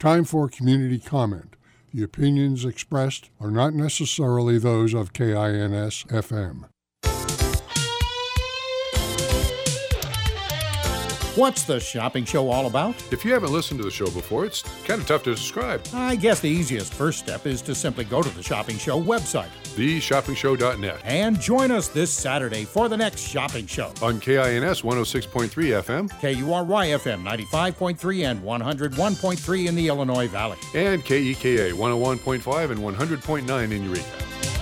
Time for community comment. The opinions expressed are not necessarily those of KINS FM. What's the shopping show all about? If you haven't listened to the show before, it's kind of tough to describe. I guess the easiest first step is to simply go to the Shopping Show website, theshoppingshow.net, and join us this Saturday for the next shopping show. On KINS 106.3 FM, KURY FM 95.3 and 101.3 in the Illinois Valley, and KEKA 101.5 and 100.9 in Eureka.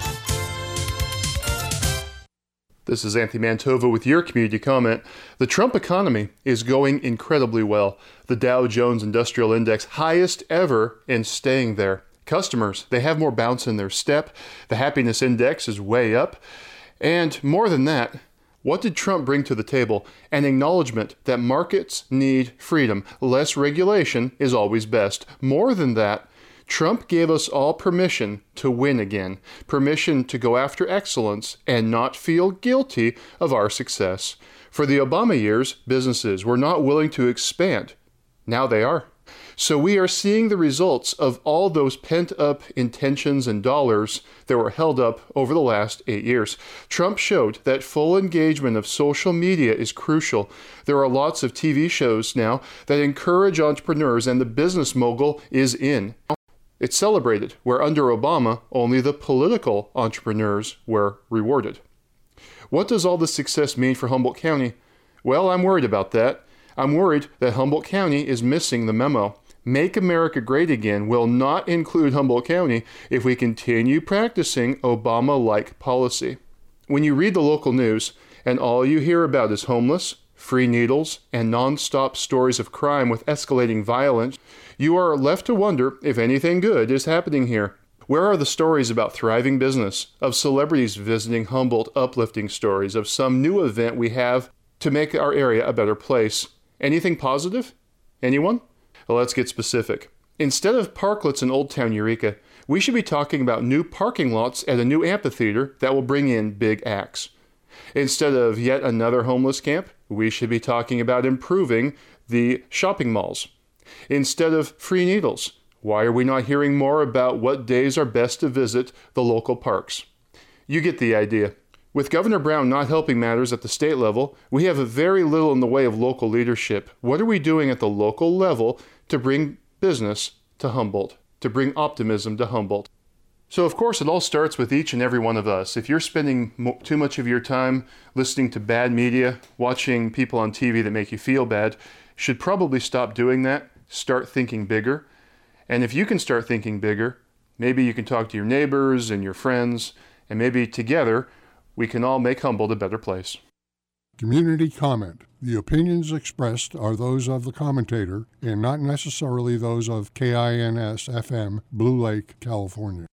This is Anthony Mantova with your community comment. The Trump economy is going incredibly well. The Dow Jones Industrial Index, highest ever, and staying there. Customers, they have more bounce in their step. The happiness index is way up. And more than that, what did Trump bring to the table? An acknowledgement that markets need freedom. Less regulation is always best. More than that, Trump gave us all permission to win again, permission to go after excellence and not feel guilty of our success. For the Obama years, businesses were not willing to expand. Now they are. So we are seeing the results of all those pent-up intentions and dollars that were held up over the last 8 years. Trump showed that full engagement of social media is crucial. There are lots of TV shows now that encourage entrepreneurs, and the business mogul is in. It's celebrated, where under Obama, only the political entrepreneurs were rewarded. What does all this success mean for Humboldt County? Well, I'm worried about that. I'm worried that Humboldt County is missing the memo. Make America Great Again will not include Humboldt County if we continue practicing Obama-like policy. When you read the local news and all you hear about is homeless, free needles, and non-stop stories of crime with escalating violence, you are left to wonder if anything good is happening here. Where are the stories about thriving business, of celebrities visiting Humboldt, uplifting stories, of some new event we have to make our area a better place? Anything positive? Anyone? Well, let's get specific. Instead of parklets in Old Town Eureka, we should be talking about new parking lots at a new amphitheater that will bring in big acts. Instead of yet another homeless camp, we should be talking about improving the shopping malls. Instead of free needles, why are we not hearing more about what days are best to visit the local parks? You get the idea. With Governor Brown not helping matters at the state level, we have very little in the way of local leadership. What are we doing at the local level to bring business to Humboldt, to bring optimism to Humboldt? So, of course, it all starts with each and every one of us. If you're spending too much of your time listening to bad media, watching people on TV that make you feel bad, you should probably stop doing that. Start thinking bigger. And if you can start thinking bigger, maybe you can talk to your neighbors and your friends, and maybe together we can all make Humboldt a better place. Community comment. The opinions expressed are those of the commentator and not necessarily those of KINS FM, Blue Lake, California.